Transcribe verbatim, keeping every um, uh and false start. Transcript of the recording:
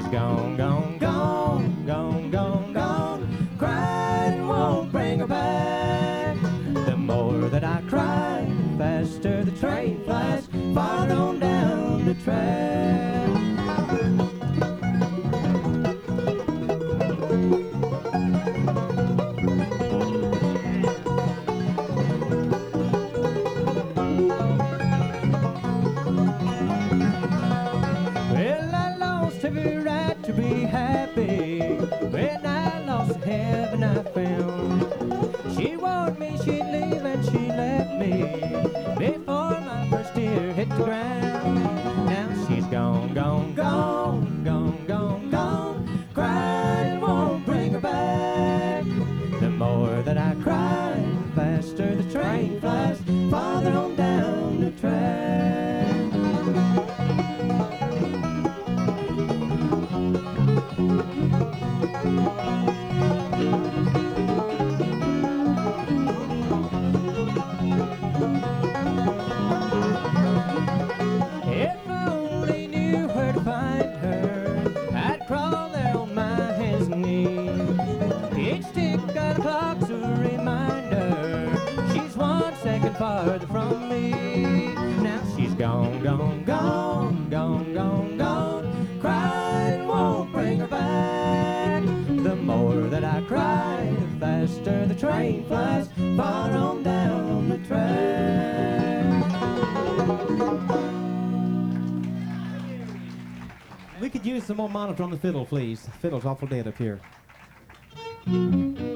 gone, gone, gone, gone, gone, gone. Crying won't bring her back. The more that I cry, the faster the train flies farther on down the track. Well, I lost every right to be happy when I lost the heaven I found. She warned me she'd leave and she left me before my first tear hit the ground. Now she's gone, gone, gone, gone, gone, gone. Crying won't bring her back. The more that I cry, the faster the train flies farther on down the track. If I only knew where to find her, I'd crawl there on my hands and knees. Each tick on the clock's a reminder she's one second farther from me. Now she's gone, gone, gone, gone, gone, gone. Crying won't bring her back. The more that I cry, the faster the train flies far on down the track. We could use some more monitor on the fiddle, please. The fiddle's awful dead up here.